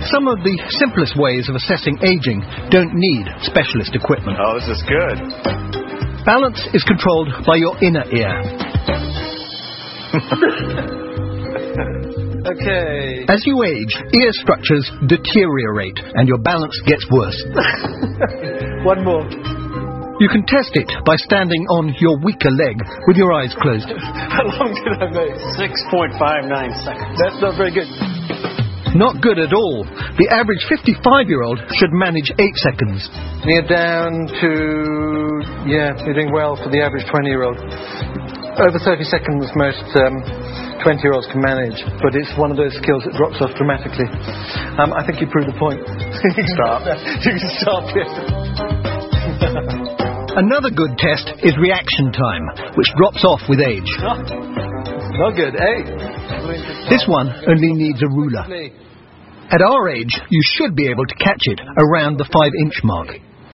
some of the simplest ways of assessing aging don't need specialist equipment. Oh, this is good. Balance is controlled by your inner ear. Okay. As you age, ear structures deteriorate and your balance gets worse. One more. You can test it by standing on your weaker leg with your eyes closed. How long did I make? 6.59 seconds. That's not very good. Not good at all. The average 55-year-old should manage 8 seconds. You're down to... Yeah, you're doing well for the average 20-year-old. Over 30 seconds most 20-year-olds can manage, but it's one of those skills that drops off dramatically. I think you proved the point. Stop. You can stop it. Another good test is reaction time, which drops off with age. Not good, eh? This one only needs a ruler. At our age, you should be able to catch it around the 5-inch mark.